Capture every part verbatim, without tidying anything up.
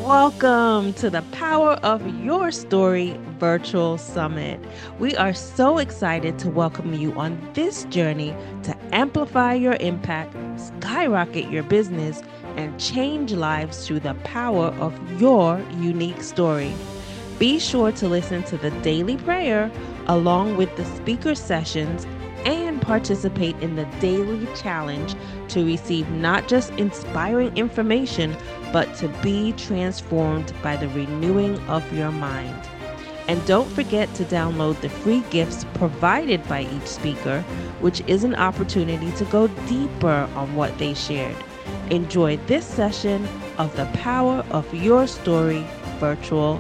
Welcome to the Power of Your Story Virtual Summit. We are so excited to welcome you on this journey to amplify your impact, skyrocket your business, and change lives through the power of your unique story. Be sure to listen to the daily prayer along with the speaker sessions and participate in the daily challenge to receive not just inspiring information, but to be transformed by the renewing of your mind. And don't forget to download the free gifts provided by each speaker, which is an opportunity to go deeper on what they shared. Enjoy this session of the Power of Your Story Virtual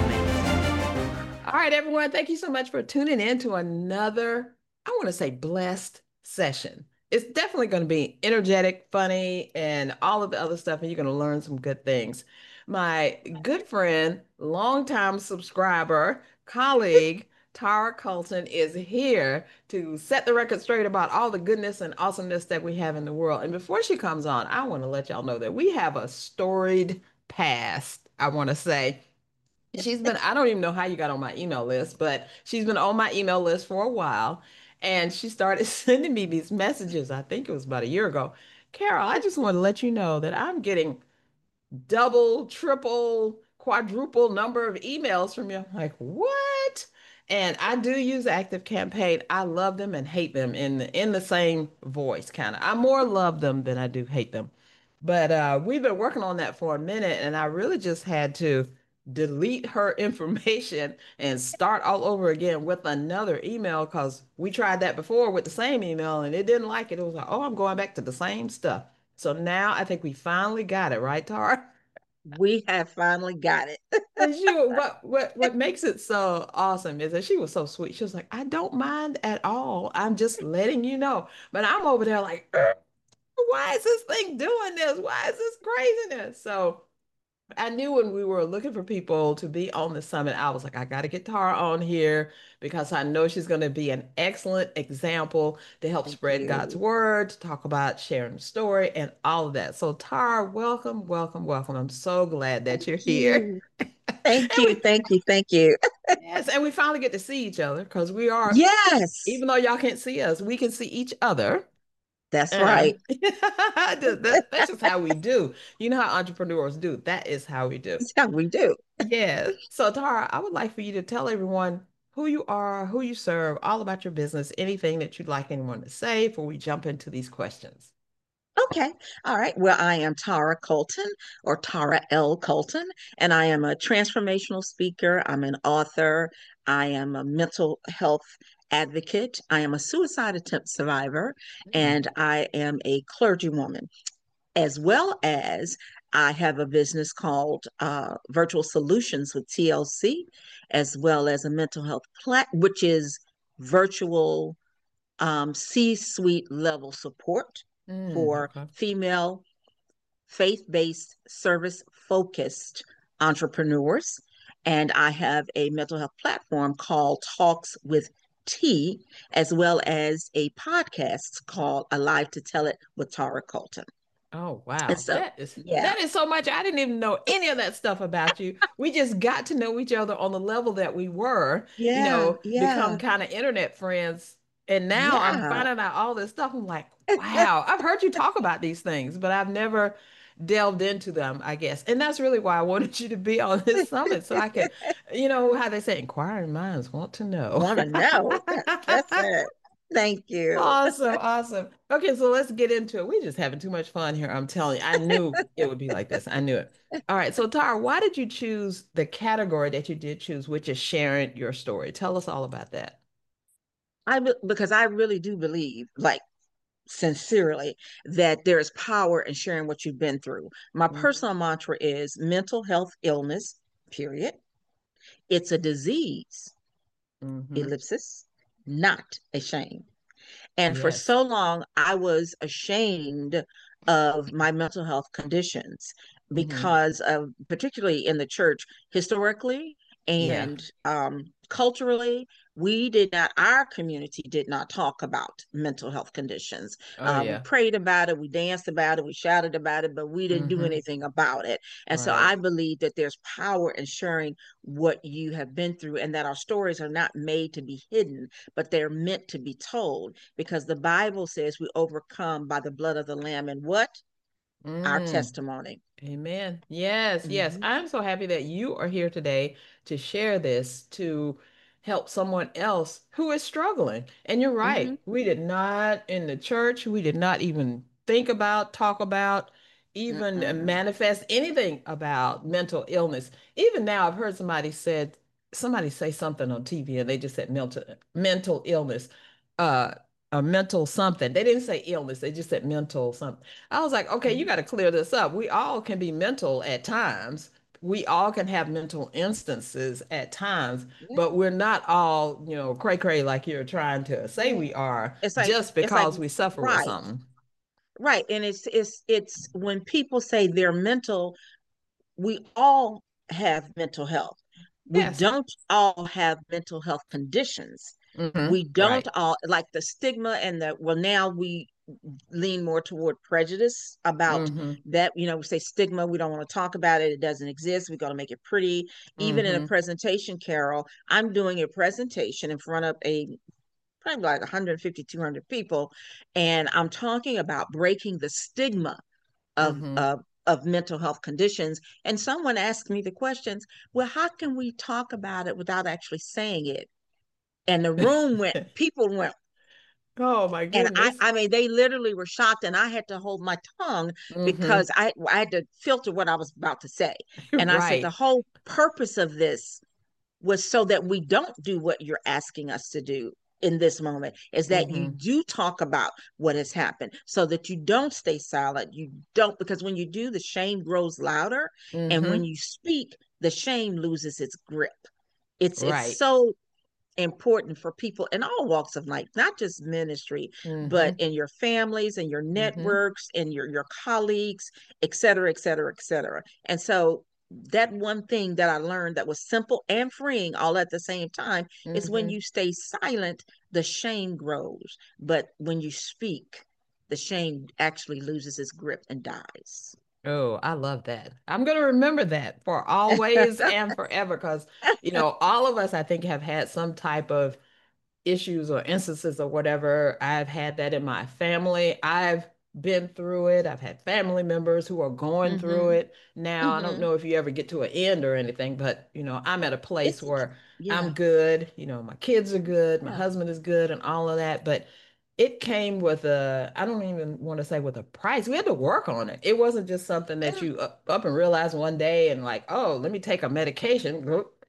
Summit. All right, everyone, thank you so much for tuning in to another, I want to say, blessed session. It's definitely going to be energetic, funny, and all of the other stuff, and you're going to learn some good things. My good friend, longtime subscriber, colleague, Tara Colton is here to set the record straight about all the goodness and awesomeness that we have in the world. And before she comes on, I want to let y'all know that we have a storied past, I want to say. She's been, I don't even know how you got on my email list, but she's been on my email list for a while. And she started sending me these messages. I think it was about a year ago. Carol, I just want to let you know that I'm getting double, triple, quadruple number of emails from you. I'm like, what? And I do use Active Campaign. I love them and hate them in the, in the same voice, kind of. I more love them than I do hate them. But uh, we've been working on that for a minute, and I really just had to delete her information and start all over again with another email because we tried that before with the same email and it didn't like it. It was like, oh, I'm going back to the same stuff. So now I think we finally got it, right, Tara? We have finally got it. And she, what what what makes it so awesome is that she was so sweet. She was like, I don't mind at all. I'm just letting you know. But I'm over there like, "Ugh, why is this thing doing this? Why is this craziness? So I knew when we were looking for people to be on the summit, I was like, I got to get Tara on here because I know she's going to be an excellent example to help Thank spread God's you. word, to talk about sharing the story and all of that. So, Tara, welcome, welcome, welcome. I'm so glad that Thank you're here. you. And Thank you. we, Thank you. Thank you. yes, and we finally get to see each other because we are, Yes, even though y'all can't see us, we can see each other. that's Uh, right. that, that's just how we do. You know how entrepreneurs do. That is how we do. That's how we do. Yeah. So, Tara, I would like for you to tell everyone who you are, who you serve, all about your business, anything that you'd like anyone to say before we jump into these questions. Okay. All right. Well, I am Tara Colton or Tara L. Colton, and I am a transformational speaker. I'm an author. I am a mental health advocate. I am a suicide attempt survivor, Mm. and I am a clergywoman, as well as I have a business called uh, Virtual Solutions with T L C, as well as a mental health plat, which is virtual um, C-suite level support Mm, for okay. female faith-based service focused entrepreneurs. And I have a mental health platform called Talks with T, as well as a podcast called Alive to Tell It with Tara Colton. Oh, And wow. so, That is yeah, that is so much. I didn't even know any of that stuff about you. We just got to know each other on the level that we were, you yeah, know, become yeah, kind of internet friends. And now I'm yeah. finding out all this stuff. I'm like, wow, I've heard you talk about these things, but I've never delved into them, I guess. And that's really why I wanted you to be on this summit so I could, you know, how they say, inquiring minds want to know. Want to know? That, that's it. Thank you. Awesome, awesome. Okay, so let's get into it. We're just having too much fun here. I'm telling you, I knew it would be like this. I knew it. All right, so Tara, why did you choose the category that you did choose, which is sharing your story? Tell us all about that. I be- because I really do believe, like sincerely, that there is power in sharing what you've been through. My Mhm. personal mantra is mental health illness, period. It's a disease, Hmm. ellipsis, not a shame. And for Yes. so long, I was ashamed of my mental health conditions Hmm. because of, particularly in the church, historically Yeah. and um, culturally. we did not, our community did not talk about mental health conditions. Oh Uh, we yeah. prayed about it, we danced about it, we shouted about it, but we didn't do Mm-hmm. anything about it. And so Right. I believe that there's power in sharing what you have been through, and that our stories are not made to be hidden, but they're meant to be told, because the Bible says we overcome by the blood of the Lamb and what? Our Mm. testimony. Amen. Yes, yes. Mm-hmm. I'm so happy that you are here today to share this to help someone else who is struggling. And you're Mm-hmm. right. We did not in the church, we did not even think about, talk about, even uh, Mm-mm. manifest anything about mental illness. Even now, I've heard somebody said, somebody say something on T V and they just said mental mental illness. Uh, a mental something. They didn't say illness, they just said mental something. I was like, okay, you Mm-hmm. got to clear this up. We all can be mental at times. We all can have mental instances at times, Yeah, but we're not all, you know, cray cray like you're trying to say yeah. we are It's like just it's like because we suffer with right, something. right. And it's it's it's when people say they're mental, we all have mental health. We Yes. don't all have mental health conditions. Hmm. We don't Right. all, like the stigma and the, well, now we lean more toward prejudice about Hmm. that. You know, we say stigma, we don't want to talk about it. It doesn't exist. We got to make it pretty. Even in a Hmm. presentation, Carol, I'm doing a presentation in front of a probably like one hundred fifty, two hundred people. And I'm talking about breaking the stigma of, Hmm. of, of mental health conditions. And someone asked me the questions, well, how can we talk about it without actually saying it? And the room went, people went, Oh my and I, goodness. I mean, they literally were shocked, and I had to hold my tongue Hmm. because I, I had to filter what I was about to say. And I said, the Right. whole purpose of this was so that we don't do what you're asking us to do in this moment, is that you Hmm. do talk about what has happened, so that you don't stay silent. You don't, because when you do, the shame grows louder, and when Hmm. you speak, the shame loses its grip. It's it's Right. so important for people in all walks of life, not just ministry, but Hmm. in your families and your Hmm. networks and your your colleagues, et cetera, et cetera, et cetera. And so that one thing that I learned that was simple and freeing all at the same time is when Hmm. you stay silent, the shame grows. But when you speak, the shame actually loses its grip and dies. Oh, I love that. I'm going to remember that for always and forever because, you know, all of us, I think, have had some type of issues or instances or whatever. I've had that in my family. I've been through it. I've had family members who are going through Mm-hmm. it now. I don't Mm-hmm. know if you ever get to an end or anything, but, you know, I'm at a place It's where I'm yeah, good. You know, my kids are good, my yeah. husband is good, and all of that. But it came with a, I don't even want to say with a price. We had to work on it. It wasn't just something that Yeah. you up, up and realize one day and like, oh, let me take a medication.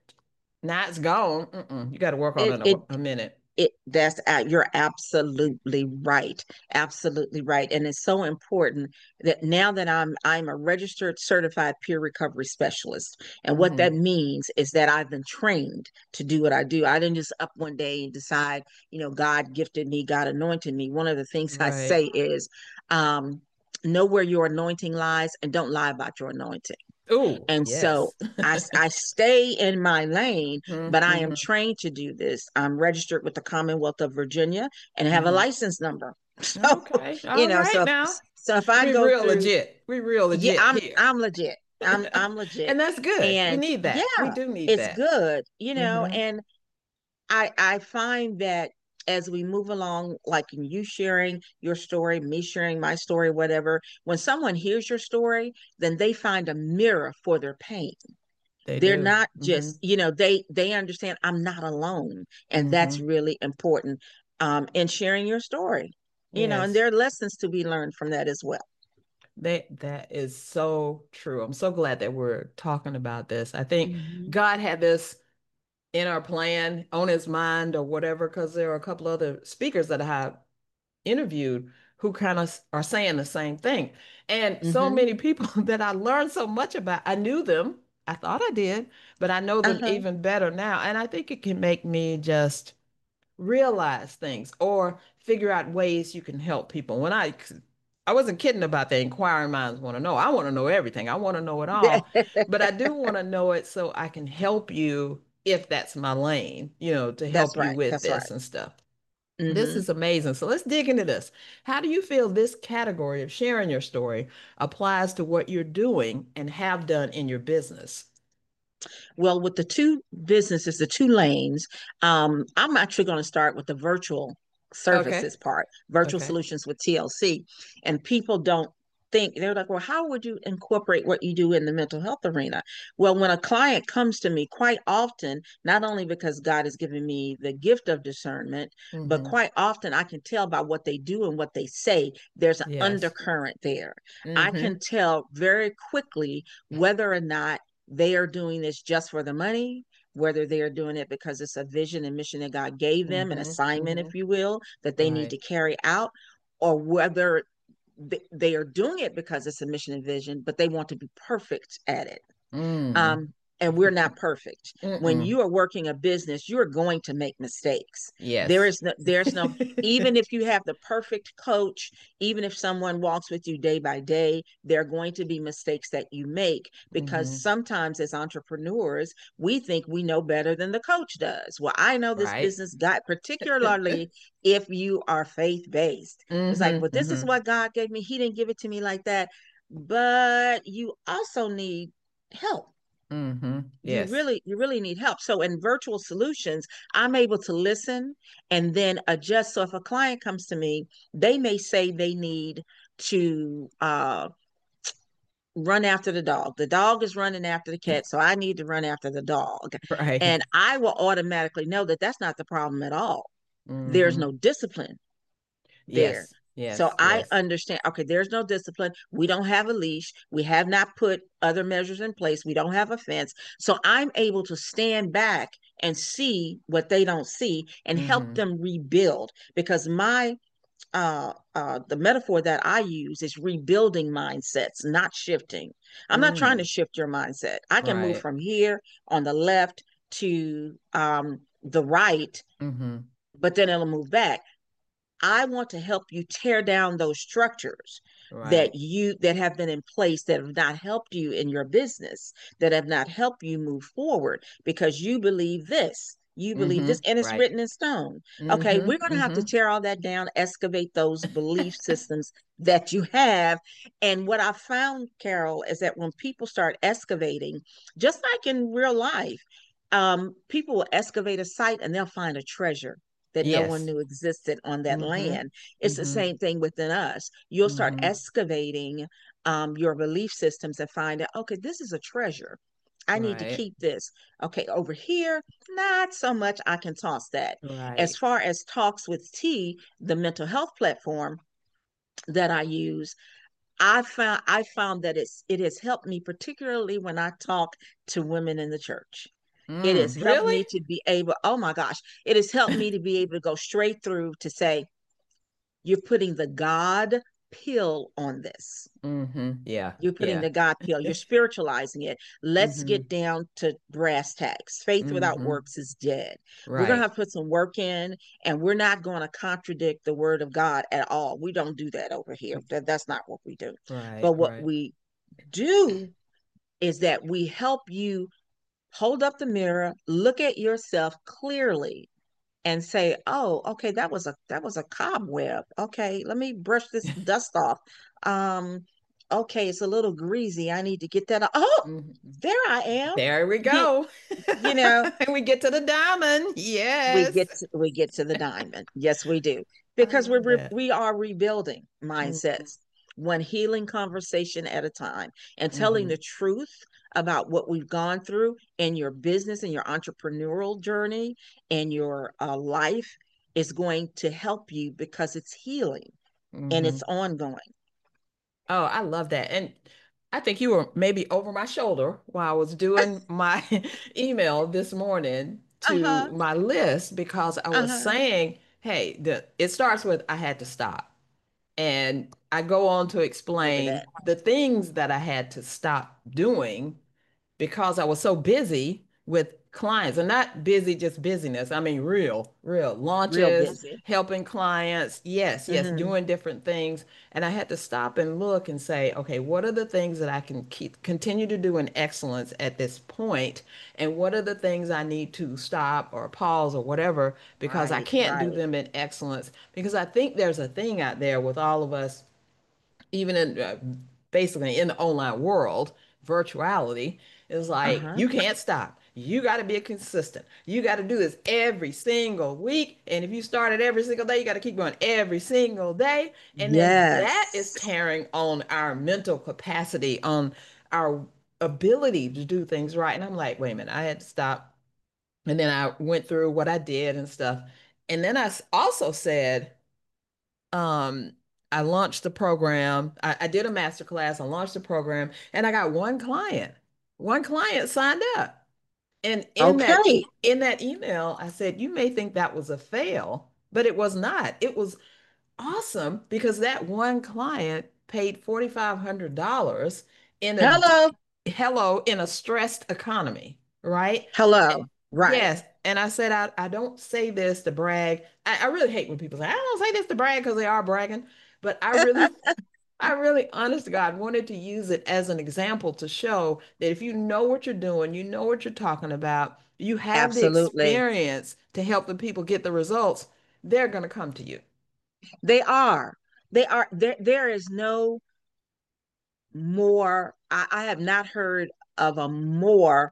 Now it's gone. Mm-mm. You got to work on It it a, it a minute. it that's uh, you're absolutely right, absolutely right. And it's so important that now that i'm i'm a registered certified peer recovery specialist, and what that Hmm. means is that I've been trained to do what I do. I didn't just up one day and decide, you know, God gifted me, God anointed me. One of the things I Right. say is, um know where your anointing lies and don't lie about your anointing. Oh, And so yes. I, I stay in my lane, but I am Mm-hmm. trained to do this. I'm registered with the Commonwealth of Virginia and have a Hmm. license number. So, Okay. you All know, right so if, now. so if I We go real through, legit. We real yeah, legit I'm here. I'm legit. I'm I'm legit. And that's good. We And need that. We yeah, do need it's that. good, you know, Hmm. and I I find that as we move along, like in you sharing your story, me sharing my story, whatever, when someone hears your story, then they find a mirror for their pain. They They're do. not Hmm. just, you know, they they understand I'm not alone, and that's Hmm. really important, um in sharing your story, you know, and Yes. there are lessons to be learned from that as well. They, that is so true. I'm so glad that we're talking about this. I think Hmm. God had this in our plan, on his mind or whatever, because there are a couple other speakers that I have interviewed who kind of are saying the same thing. And so Hmm. many people that I learned so much about, I knew them. I thought I did, but I know them Uh-huh. even better now. And I think it can make me just realize things or figure out ways you can help people. When I I wasn't kidding about the inquiring minds want to know. I want to know everything. I want to know it all. But I do want to know it so I can help you if that's my lane, you know, to That's help you right. with That's right. this and stuff. This Hmm. is amazing. So let's dig into this. How do you feel this category of sharing your story applies to what you're doing and have done in your business? Well, with the two businesses, the two lanes, um, I'm actually going to start with the virtual Okay. services part, virtual Okay. solutions with T L C. And people don't think, they're like, well, how would you incorporate what you do in the mental health arena? Well, when a client comes to me, quite often, not only because God has given me the gift of discernment, but Mm-hmm. quite often I can tell by what they do and what they say, there's an Yes. undercurrent there. I Mm-hmm. can tell very quickly whether or not they are doing this just for the money, whether they are doing it because it's a vision and mission that God gave them, an Mm-hmm. assignment, Mm-hmm. if you will, that they need Right. to carry out, or whether they are doing it because it's a mission and vision, but they want to be perfect at it. Mm. Um, and we're not perfect. When Mm-mm. you are working a business, you're going to make mistakes. There Yes. is no, there's no, even if you have the perfect coach, even if someone walks with you day by day, there are going to be mistakes that you make, because Mm-hmm. sometimes as entrepreneurs, we think we know better than the coach does. Well, I know this Right. business got, particularly if you are faith based. It's like, Mm-hmm. but this is Mm-hmm. what God gave me. He didn't give it to me like that. But you also need help. Mm-hmm. you Yes. really you really need help. So in virtual solutions, I'm able to listen and then adjust. So if a client comes to me, they may say they need to uh run after the dog. The dog is running after the cat, so I need to run after the dog. Right. And I will automatically know that that's not the problem at all. There's Mm-hmm. no discipline there. Yes. So Yes. I Yes. understand, okay, there's no discipline. We don't have a leash. We have not put other measures in place. We don't have a fence. So I'm able to stand back and see what they don't see and help Mm-hmm. them rebuild, because my uh, uh, the metaphor that I use is rebuilding mindsets, not shifting. I'm not trying to Mm. shift your mindset. I can move Right. from here on the left to um, the right, Mm-hmm. but then it'll move back. I want to help you tear down those structures that Right. you that have been in place, that have not helped you in your business, that have not helped you move forward, because you believe this. You believe Mm-hmm. this, and it's Right. written in stone. Okay, we're Mm-hmm. going to have to Mm-hmm. tear all that down, excavate those belief systems that you have. And what I found, Carol, is that when people start excavating, just like in real life, um, people will excavate a site and they'll find a treasure that no one Yes. knew existed on that Mm-hmm. land. It's the Mm-hmm. same thing within us. You'll start Mm-hmm. excavating um, your belief systems and find out, okay, this is a treasure. I need to Right. keep this. Okay, over here, not so much. I can toss that. As Right. far as Talks with T, the mental health platform that I use, I found I found that it's it has helped me, particularly when I talk to women in the church. It has Mm. helped Really? me to be able, oh my gosh, it has helped me to be able to go straight through to say, you're putting the God pill on this. Mm-hmm. Yeah. You're putting Yeah. the God pill. You're spiritualizing it. Let's Mm-hmm. get down to brass tacks. Faith without Mm-hmm. works is dead. We're going to Right. have to put some work in, and we're not going to contradict the word of God at all. We don't do that over here. That, that's not what we do. Right. But what Right. we do is that we help you hold up the mirror, look at yourself clearly, and say, "Oh, okay, that was a that was a cobweb. Okay, let me brush this dust off. Um, okay, it's a little greasy. I need to get that off. Oh, Mhm. there I am. There we You, go. you know, And we get to the diamond. we Yes. get to, we get to the diamond. Yes, we do, I because we're love re- that. we are rebuilding Mm-hmm. mindsets, one healing conversation at a time, and telling Mm-hmm. the truth about what we've gone through in your business and your entrepreneurial journey and your uh, life is going to help you, because it's healing and Mm-hmm. it's ongoing. Oh, I love that. And I think you were maybe over my shoulder while I was doing my email this morning to Uh-huh. my list because I was Uh-huh. saying, hey, the it starts with I had to stop. And I go on to Hear explain that. the things that I had to stop doing because I was so busy with clients, and not busy, just busyness. I mean, real, real Real launches, busy. helping clients. Yes, yes, Hmm. doing different things. And I had to stop and look and say, okay, what are the things that I can keep continue to do in excellence at this point, and what are the things I need to stop or pause or whatever because I Right, can't do right. them in excellence. Because I think there's a thing out there with all of us, even in uh, basically in the online world, virtuality is like Uh-huh. you can't stop. You got to be consistent. You got to do this every single week. And if you start it every single day, you got to keep going every single day. And then that is Yes. tearing on our mental capacity, on our ability to do things right. And I'm like, wait a minute, I had to stop. And then I went through what I did and stuff. And then I also said, um I launched the program. I, I did a master class. I launched the program and I got one client. One client signed up. And in that Okay. e in that email, I said, you may think that was a fail, but it was not. It was awesome because that one client paid forty-five hundred dollars in a Hello. hello in a stressed economy, right? Hello. Right. Yes. And I said, I, I don't say this to brag. I, I really hate when people say, I don't say this to brag because they are bragging. But I really, I really, honest to God, wanted to use it as an example to show that if you know what you're doing, you know what you're talking about, you have the Absolutely. experience to help the people get the results, they're going to come to you. They are. They are. There, there is no more. I, I have not heard of a more,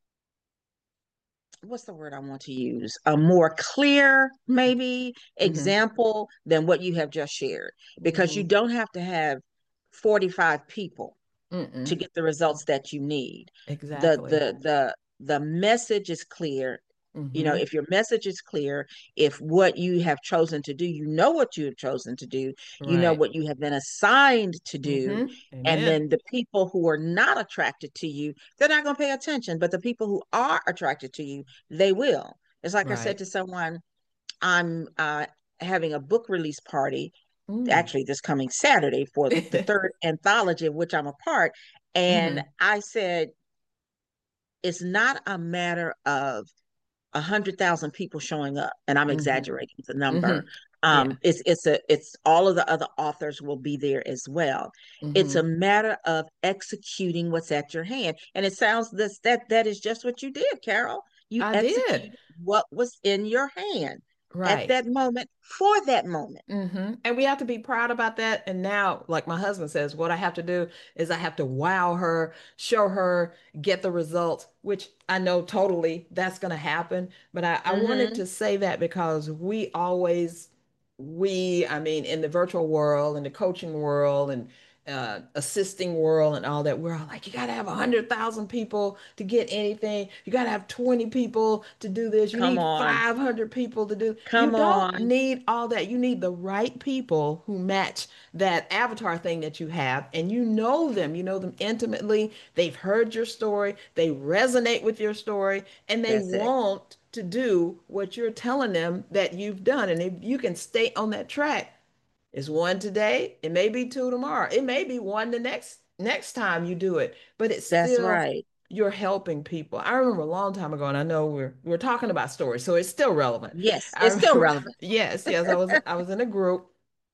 what's the word I want to use? A more clear, maybe, Hmm. example than what you have just shared. Because you Hmm. don't have to have forty-five people to Mm-mm. get the results that you need. The Exactly. the the the message is clear. You know, Hmm. if your message is clear, if what you have chosen to do, you know what you have chosen to do, you know Right. what you have been assigned to do, Hmm. and Amen. then the people who are not attracted to you, they're not going to pay attention, but the people who are attracted to you, they will. It's like I said Right. to someone, I'm uh, having a book release party Mm. actually this coming Saturday for the third anthology of which I'm a part. And Hmm. I said, it's not a matter of a hundred thousand people showing up, and I'm Hmm. exaggerating the number. Hmm. Um, Yeah. it's it's a it's all of the other authors will be there as well. It's a Hmm. matter of executing what's at your hand, and it sounds this that that is just what you did, Carol. You I did. executed what was in your hand at Right. that moment for that moment. Hmm. And we have to be proud about that. And now, like my husband says, what I have to do is I have to wow her, show her, get the results, which I know totally that's going to happen. But I, I wanted Mm-hmm. to say that because we always, we, I mean, in the virtual world, in the coaching world, and uh, assisting world, and all that, we're all like, you got to have a hundred thousand people to get anything. You got to have twenty people to do this. You Come need on. five hundred people to do. You Come don't on. need all that. You need the right people who match that avatar thing that you have, and you know them. You know them intimately. They've heard your story. They resonate with your story, and they That's it. want to do what you're telling them that you've done. And if you can stay on that track, it's one today, it may be two tomorrow, it may be one the next next time you do it, but it's That's still right. you're helping people. I remember a long time ago, and I know we're we're talking about stories, so it's still relevant. Yes, I it's still remember, relevant. yes, yes, I was I was in a group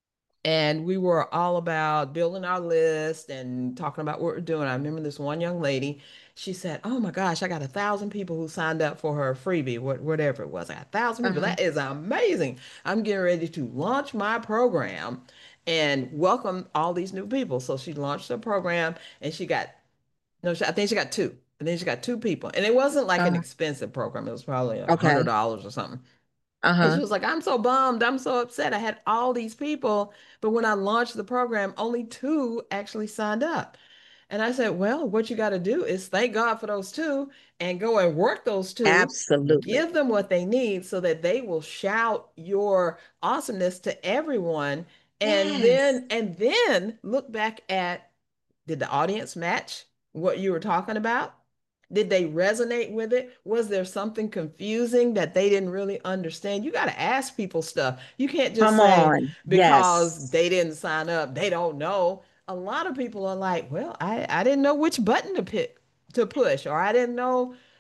and we were all about building our list and talking about what we're doing. I remember this one young lady, she said, oh my gosh, I got a thousand people who signed up for her freebie, what, whatever it was. I got a thousand people. Uh-huh. That is amazing. I'm getting ready to launch my program and welcome all these new people. So she launched her program and she got, no, she, I think she got two. And then she got two people. And it wasn't like an Uh-huh. expensive program. It was probably a hundred Okay. dollars or something. And she Uh-huh. was like, I'm so bummed. I'm so upset. I had all these people, but when I launched the program, only two actually signed up. And I said, well, what you got to do is thank God for those two and go and work those two, Absolutely. give them what they need so that they will shout your awesomeness to everyone. And Yes. then, and then look back at, did the audience match what you were talking about? Did they resonate with it? Was there something confusing that they didn't really understand? You got to ask people stuff. You can't just Come say on. because Yes. they didn't sign up, they don't know. A lot of people are like, well, I, I didn't know which button to pick to push, or I didn't know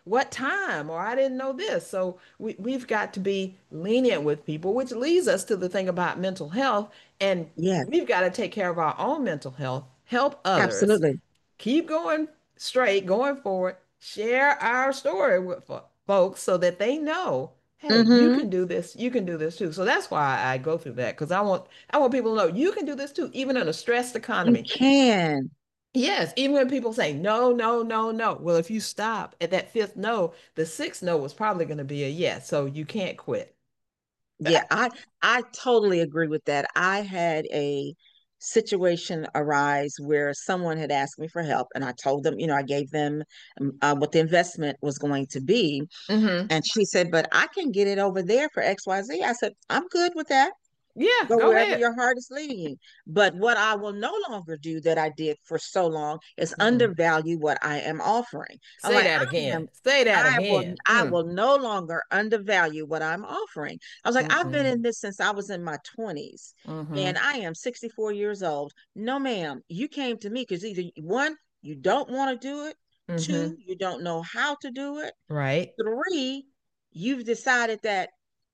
what time, or I didn't know this. So we, we've got to be lenient with people, which leads us to the thing about mental health. And Yes, we've got to take care of our own mental health, help others, absolutely. keep going straight, going forward, share our story with fo- folks so that they know, hey, you Mm-hmm. can do this, you can do this too. So that's why I go through that because I want I want people to know you can do this too, even in a stressed You economy. can. Yes, even when people say no, no, no, no. Well, if you stop at that fifth no, the sixth no was probably going to be a yes. So you can't quit. Yeah, I I totally agree with that. I had a situation arise where someone had asked me for help, and I told them, you know, I gave them um, uh, what the investment was going to be, Hmm. and she said, "But I can get it over there for X Y Z." I said, "I'm good with that. Yeah, Go go wherever ahead. your heart is leading you." But what I will no longer do that I did for so long is Mm. undervalue what I am offering. I'm Say like, that I again. am, Say that I will, again. I Mm. will no longer undervalue what I'm offering. I was like, I've been Mm-mm. in this since I was in my twenties and Mm-hmm. I am sixty-four years old. No, ma'am, you came to me because either one, you don't want to do it, Mm-hmm. two, you don't know how to do it, Right. three, you've decided that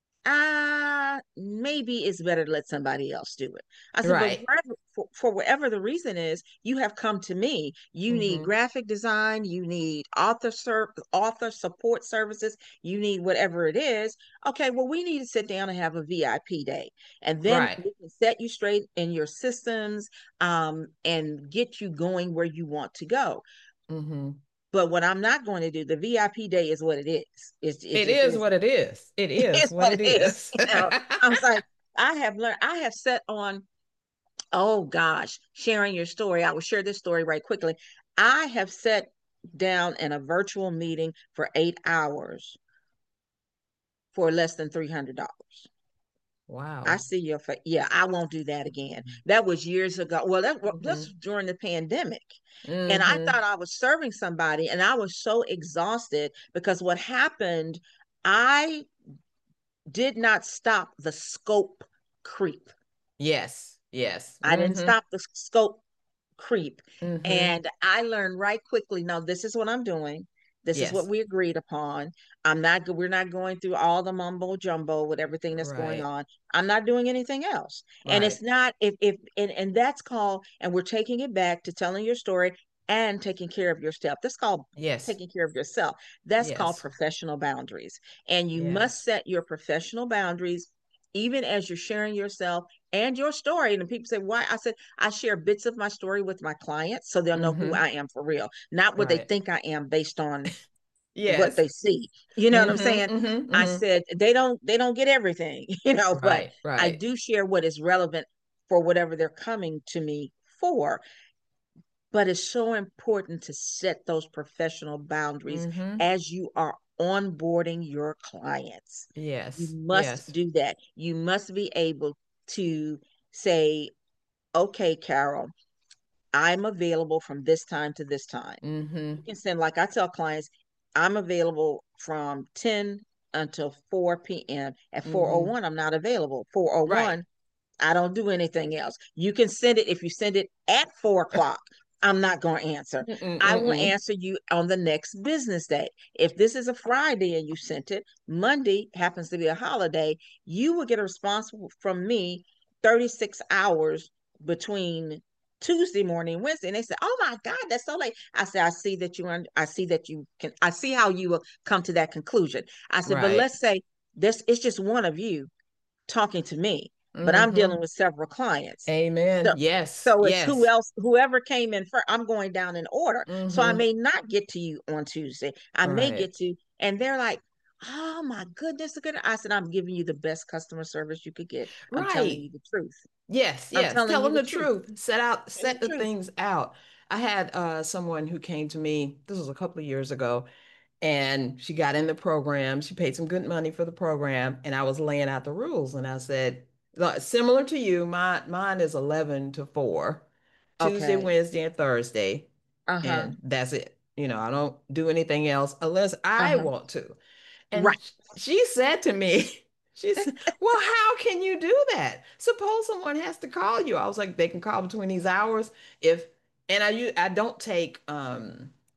ah, maybe it's better to let somebody else do it. I said, but Right. wherever, for, for whatever the reason is, you have come to me. You need Mm-hmm. graphic design, you need author ser- author support services, you need whatever it is. Okay, well, we need to sit down and have a V I P day, and then Right. we can set you straight in your systems, um, and get you going where you want to go. Mm-hmm. But what I'm not going to do, the V I P day is what it is. It's, it It just is is. what it is. It is It's what what it it is. is. You know, I was like, I have learned, I have set on, oh gosh, sharing your story. I will share this story right quickly. I have sat down in a virtual meeting for eight hours for less than three hundred dollars. I Wow. see your face. Yeah, I won't do that again. That was years ago. Well, that, wa- Mm-hmm. this was during the pandemic. And I Mm-hmm. thought I was serving somebody, and I was so exhausted because what happened, I did not stop the scope creep. Yes. Yes. I didn't Mm-hmm. stop the scope creep. Mm-hmm. And I learned right quickly, no, this is what I'm doing. This is what Yes. we agreed upon. I'm not, we're not going through all the mumbo jumbo with everything that's going Right. on. I'm not doing anything else. And Right. it's not, if, if, and, and that's called, and we're taking it back to telling your story and taking care of yourself. That's called Yes. taking care of yourself. That's called Yes. professional boundaries. And you must Yes. set your professional boundaries even as you're sharing yourself and your story. And people say, why? I said, I share bits of my story with my clients so they'll know who Mm-hmm. I am for real, not what they Right. think I am based on what Yes. they see. You know what I'm saying? Mm-hmm. Mm-hmm. I Mm-hmm. said they don't they don't get everything, you know, but Right. I Right. do share what is relevant for whatever they're coming to me for. But it's so important to set those professional boundaries Mm-hmm. as you are onboarding your clients. You Yes. must Yes. do that. You must be able to say, okay, Carol, I'm available from this time to this time. Mm-hmm. You can send, like I tell clients, I'm available from ten until four p m. At Mm-hmm. four oh one, I'm not available. Right. four oh one, I don't do anything else. You can send it if you send it at four o'clock. I'm not going to answer. I will Mm-mm-mm-mm. answer you on the next business day. If this is a Friday and you sent it, Monday happens to be a holiday, you will get a response from me thirty-six hours between Tuesday morning and Wednesday. And they said, "Oh my God, that's so late." I said, "I see that you I see that you can I see how you will come to that conclusion." I said, "But Right. let's say this it's just one of you talking to me, but I'm Mm-hmm. dealing with several clients. Amen. So, Yes. so it's who Yes. else, whoever came in first, I'm going down in order. So I Mm-hmm. may not get to you on Tuesday. I may Right. get to, and they're like, oh my goodness. Good. I said, I'm giving you the best customer service you could get. I'm telling Right. you the truth. Yes, I'm yes. telling Tell you them the the truth. truth. Set out, And the set the truth. things out. I had uh, someone who came to me, this was a couple of years ago, and she got in the program. She paid some good money for the program, and I was laying out the rules. And I said, "Look, similar to you, mine, mine is eleven to four, Tuesday, Okay. Wednesday, and Thursday, Uh-huh. and that's it. You know, I don't do anything else unless I Uh-huh. want to." Right. And she said to me, she said, "Well, how can you do that? Suppose someone has to call you." I was like, "They can call between these hours if," and I u- I don't take um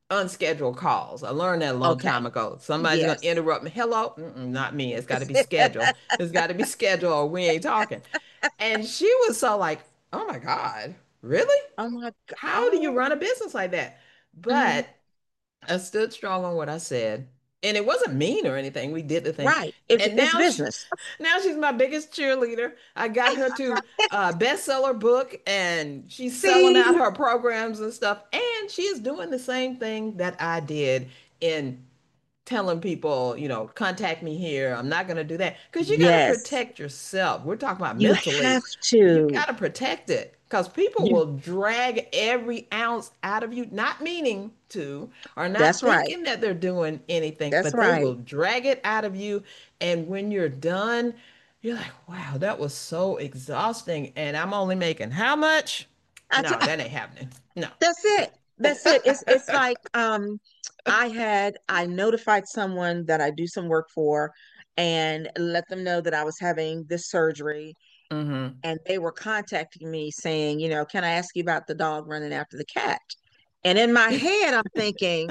unscheduled calls. I learned that a long Okay. time ago. Somebody's going to Yes. interrupt me. Hello? Mm-mm, not me. It's got to be scheduled. It's got to be scheduled or we ain't talking. And she was so like, oh my God, really? Oh my God. How do you Oh. run a business like that? Mhm. But I stood strong on what I said. And it wasn't mean or anything. We did the thing. Right. It's And it's now she, business. now she's my biggest cheerleader. I got her to a bestseller book and she's selling out See, her programs and stuff. And she is doing the same thing that I did in telling people, you know, contact me here. I'm not going to do that because you got to yes, protect yourself. We're talking about you have mentally. You to. got to protect it because people You will drag every ounce out of you, not meaning to or that's not right. thinking that they're doing anything, That's but they will right. drag it out of you. And when you're done, you're like, wow, that was so exhausting. And I'm only making how much? I t- No, that ain't happening. No. that's it. That's it. It's it's like um I had I notified someone that I do some work for and let them know that I was having this surgery, hmm and they were contacting me saying, you know, can I ask you about the dog running after the cat? And in my head, I'm thinking,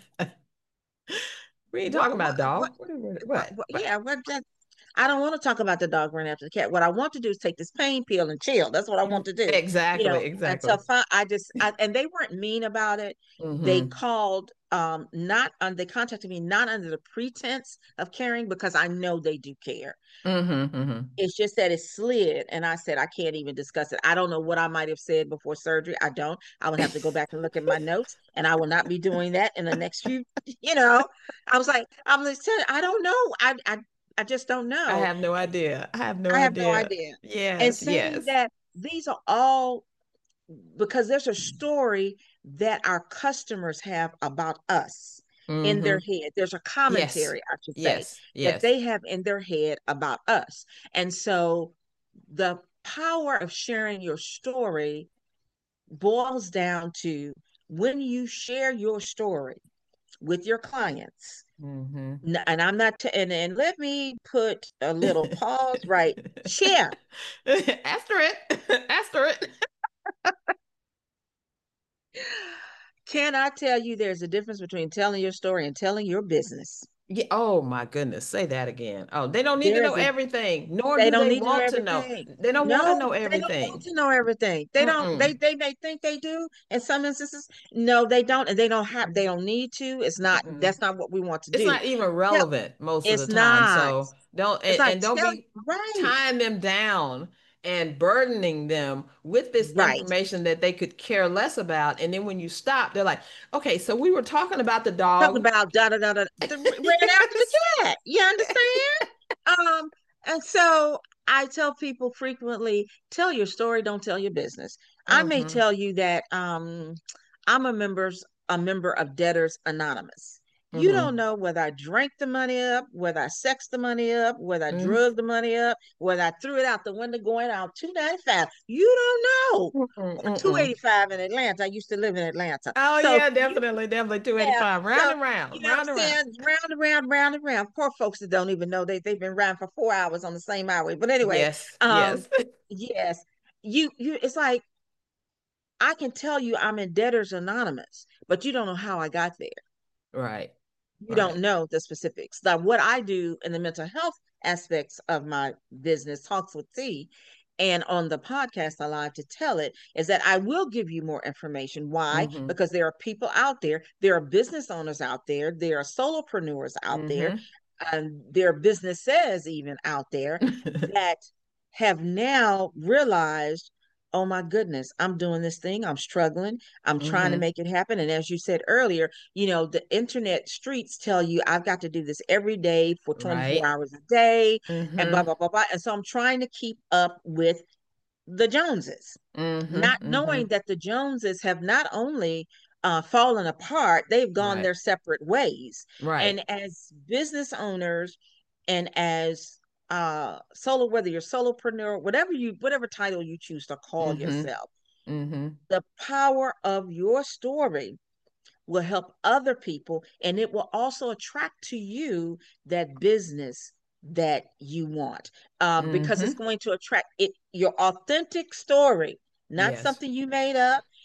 We ain't what, talking what, about what, dog. What, what, uh, what, what what? yeah, what, that, I don't want to talk about the dog running after the cat. What I want to do is take this pain pill and chill. That's what I want Mm, to do. You exactly, know, exactly. until fi- I just, I, and they weren't mean about it. They hmm called, um, not, um, they contacted me not under the pretense of caring because I know they do care. hmm hmm It's just that it slid, and I said I can't even discuss it. I don't know what I might have said before surgery. I don't. I would have to go back and look at my notes, and I will not be doing that in the next few. You know, I was like, I'm just telling you, I don't know. I I I just don't I know. have no idea. I have no I have no idea. idea. And Yes, saying yes. that these are all because there's a story that our customers have about us in their hmm head. There's a Yes, commentary, I should say, yes, that yes. they have in their head about us. And so the power of sharing your story boils down to when you share your story with your clients. hmm And I'm not, t- and, and let me put a little pause right. Share. After it, after it. Can I tell you there's a difference between telling your story and telling your business? Yeah. Oh my goodness. Say that again. Oh, they don't need to There know is a everything, nor They do don't they need to know want to know. everything. They don't want to No, know they don't want everything. to know everything. They don't. They Mm-mm. they may think they do in some instances. No, they don't, and they don't have. They don't need to. It's not. Mm-mm. That's not what we want to It's do. not even Tell, relevant most of the it's time. not. So don't It's and, like and don't tell. be Right. tying them down and burdening them with this Right. information that they could care less about. And then when you stop, they're like, okay, so we were talking about the Talking dog. about da da da da. The, ran after the Yes. cat. You understand? Um. And so I tell people frequently, tell your story, don't tell your business. I may Mm-hmm. tell you that um, I'm a members a member of Debtors Anonymous. You don't Mm-hmm. know whether I drank the money up, whether I sexed the money up, whether I Mm-hmm. drugged the money up, whether I threw it out the window going out two ninety-five. You don't know. Mm-mm, Or mm-mm. two eighty-five in Atlanta. I used to live in Atlanta. Oh So yeah, you definitely, definitely yeah. two eighty-five. Round So and you round, know what round and I'm round. saying? Round and round, round and round. Poor folks that don't even know they they've been riding for four hours on the same highway. But anyway, Yes, um, yes. yes, you you. It's like I can tell you I'm in Debtors Anonymous, but you don't know how I got there. Right, You right. don't know the specifics. Now, what I do in the mental health aspects of my business, Talks with T, and on the podcast, I like to tell it, is that I will give you more information. Why? Mm-hmm. Because there are people out there, there are business owners out there, there are solopreneurs out there, Mm-hmm. and there are businesses even out there that have now realized, oh my goodness, I'm doing this thing, I'm struggling, I'm trying to Mm-hmm. make it happen. And as you said earlier, you know, the internet streets tell you I've got to do this every day for twenty-four Right. hours a day and blah, Mm-hmm. blah, blah, blah. And so I'm trying to keep up with the Joneses, not Mm-hmm. knowing Mm-hmm. that the Joneses have not only uh, fallen apart, they've gone Right. their separate ways. Right. And as business owners and as uh solo, whether you're solopreneur, whatever you whatever title you choose to call Mm-hmm. yourself, Mm-hmm. the power of your story will help other people, and it will also attract to you that business that you want, um, because Mm-hmm. it's going to attract it your authentic story, not Yes. something you made up,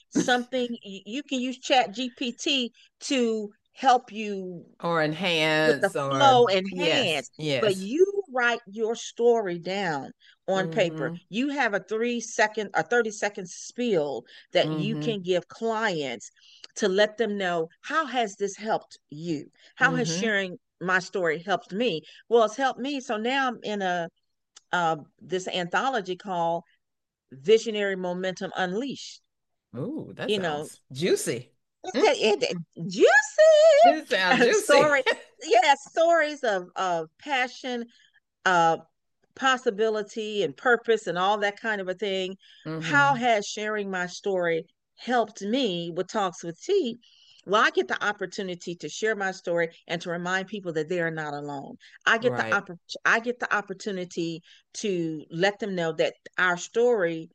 something you, you can use Chat G P T to help you Or with the enhance, or flow, yes, enhance, but yes. you write your story down on paper. Mm-hmm. You have a three second or thirty second spiel that you Mm-hmm. can give clients to let them know, how has this helped you? How has Mm-hmm. sharing my story helped me? Well, it's helped me. So now I'm in a uh, this anthology called Visionary Momentum Unleashed. Ooh, that You know, sounds juicy. Mm, it, it, juicy it sounds juicy. story. Yeah, stories of of passion, uh, possibility, and purpose, and all that kind of a thing. How Mm-hmm. has sharing my story helped me with Talks with T? Well, I get the opportunity to share my story and to remind people that they are not alone. I get the Right. oppor- I get the opportunity to let them know that our story,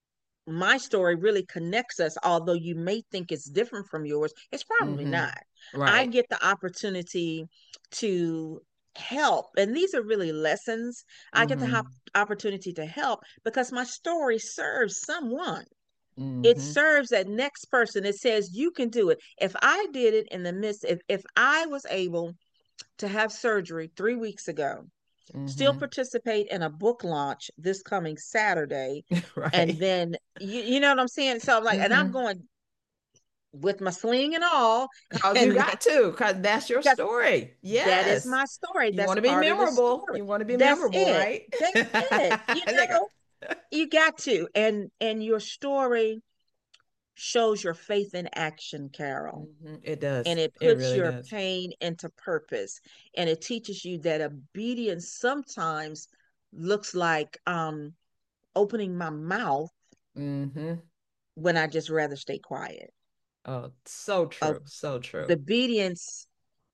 my story, really connects us. Although you may think it's different from yours, it's probably Mm-hmm. not. I Right. get the opportunity to help, and these are really lessons. I get the Mm-hmm. hop- opportunity to help because my story serves someone. It Mm-hmm. serves that next person. It says you can do it. If I did it in the midst, if, if I was able to have surgery three weeks ago, still Mm-hmm. participate in a book launch this coming Saturday, and Right. then you, you know what I'm saying? So I'm like, and I'm Mm-hmm. going with my sling and all, Because you and got to, because that's your because story. that is Yes. my story. You That's want to be part of the memorable. story. You want to be That's memorable, it. right? That's it. You There you know, you got to. And and your story shows your faith in action, Carol. hmm It does. And it It puts really your does. pain into purpose. And it teaches you that obedience sometimes looks like um opening my mouth hmm when I just rather stay quiet. Oh, so Uh, true. So true. the obedience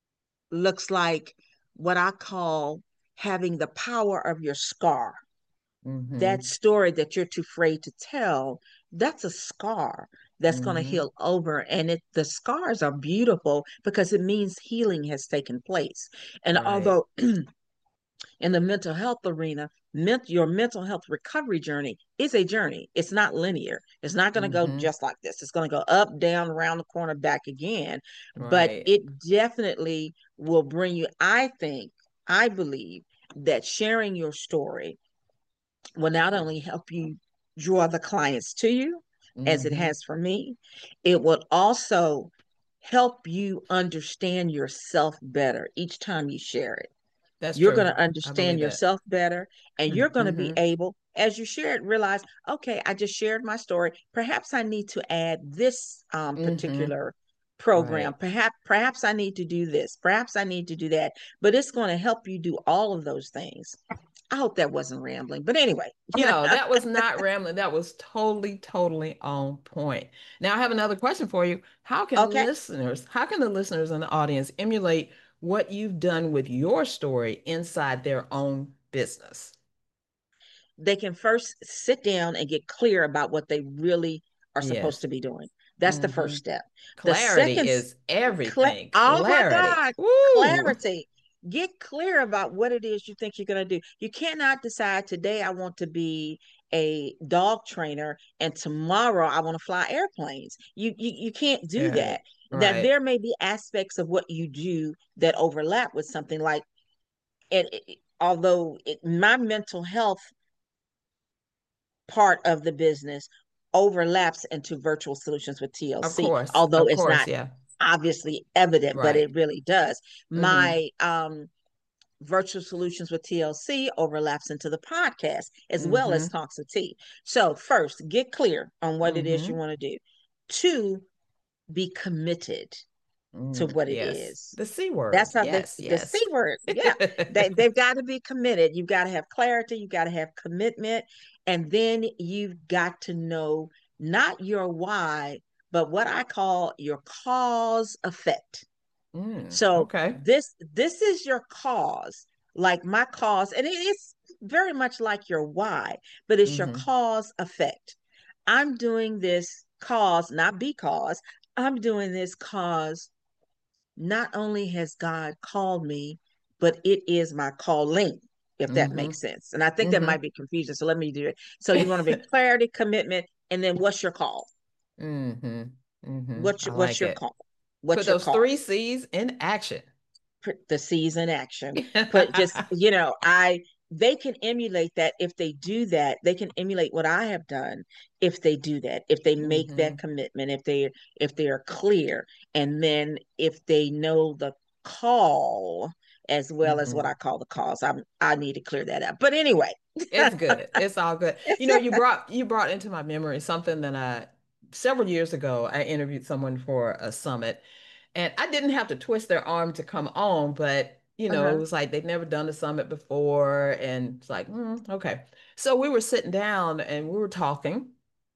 looks like what I call having the power of your scar. That hmm story that you're too afraid to tell, that's a scar that's going to hmm heal over. And it the scars are beautiful because it means healing has taken place. And Right. although in the mental health arena, ment- your mental health recovery journey is a journey. It's not linear. It's not going to go hmm just like this. It's going to go up, down, around the corner, back again. But Right. it definitely will bring you, I think, I believe that sharing your story will not only help you draw the clients to you, as it hmm has for me, it will also help you understand yourself better each time you share it. That's You're true. going to I understand believe that. yourself better, and you're going to be hmm able, as you share it, realize, okay, I just shared my story. Perhaps I need to add this um, hmm particular program. Right. Perhaps, perhaps I need to do this. Perhaps I need to do that. But it's going to help you do all of those things. I hope that wasn't rambling, but anyway, you know. No, that was not rambling. That was totally, totally on point. Now I have another question for you. How can Okay, listeners, how can the listeners in the audience emulate what you've done with your story inside their own business? they can first sit down and get clear about what they really are supposed Yes. to be doing. That's the first hmm step. The Clarity second, is cl- everything. oh my Clarity. God, Woo. clarity. Get clear about what it is you think you're going to do. You cannot decide today I want to be a dog trainer and tomorrow I want to fly airplanes. You, you you can't do Got that. it. That Right. there may be aspects of what you do that overlap with something like it, it although it, my mental health part of the business overlaps into virtual solutions with Of T L C, course. although Of it's course. not Yeah. obviously evident, but Right. it really does. hmm My um, virtual solutions with T L C overlaps into the podcast as well as hmm Talks with T. So, first, get clear on what it is you hmm want to do. Two, be committed to Mm, what it yes. is. The C word. That's how they, Yes. the C Yes. word. Yeah. They, they've got to be committed. You've got to have clarity. You've got to have commitment. And then you've got to know not your why, but what I call your cause effect. Mm, So okay. this, this is your cause, like my cause, and it is very much like your why, but it's your hmm cause effect. I'm doing this cause, not because. I'm doing this cause not only has God called me, but it is my calling, if that hmm makes sense. And I think that hmm might be confusing. So let me do it. So you want to be clarity, commitment, and then what's your call? Mm-hmm. Mm-hmm. What's I your, what's like your it. call? Put What's your those call? three C's in action. Put the C's in action. Put just, you know, I they can emulate that if they do that. They can emulate what I have done if they do that. If they make Mm-hmm. that commitment, if they if they are clear, and then if they know the call as well as Mm-hmm. what I call the cause. I'm I need to clear that up. But anyway. It's good. It's all good. You know, you brought you brought into my memory something that I several years ago I interviewed someone for a summit, and I didn't have to twist their arm to come on, but you know, it Uh-huh. was like they'd never done a summit before, and it's like, mm, okay. So we were sitting down and we were talking,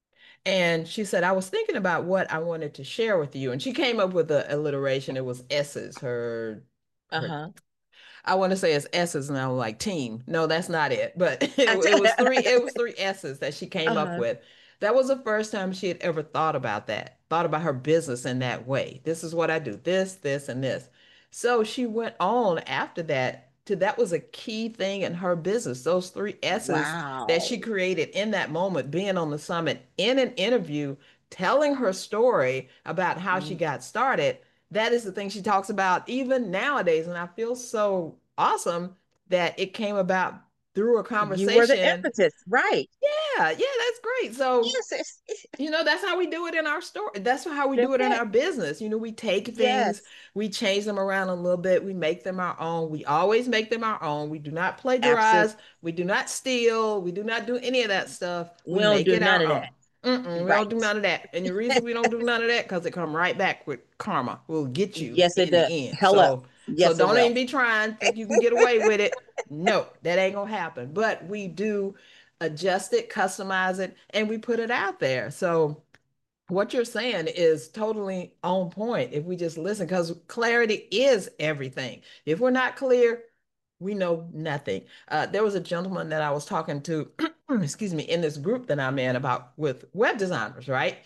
and she said, I was thinking about what I wanted to share with you, and she came up with a alliteration. It was S's. Her her Uh-huh. I want to say it's S's now, like team. No, that's not it. But it, it was three, it was three S's that she came up Uh-huh. with. That was the first time she had ever thought about that, thought about her business in that way. This is what I do, this, this, and this. So she went on after that to that was a key thing in her business. Those three S's that Wow. she created in that moment, being on the summit in an interview, telling her story about how she Mm. got started, that is the thing she talks about even nowadays. And I feel so awesome that it came about through a You were the conversation. impetus, right? Yeah, yeah, that's great. So, Yes, it's, it's- you know, that's how we do it in our story. That's how we do that's it in it. our business. You know, we take things, Yes, we change them around a little bit, we make them our own. We always make them our own. We do not absolutely. plagiarize, we do not steal, we do not do any of that stuff. We We don't make do it none our of own. that. Mm-mm, we don't do Right. none of that. And the reason we don't do none of that, because it come right back with karma. We'll get you Yes, it in does. the end. Hello. So, so Yes, it don't will. even be trying, think you can get away with it. No, that ain't gonna happen. But we do adjust it, customize it, and we put it out there. So what you're saying is totally on point if we just listen, because clarity is everything. If we're not clear, we know nothing. Uh, there was a gentleman that I was talking to, excuse me, in this group that I'm in about with web designers, right?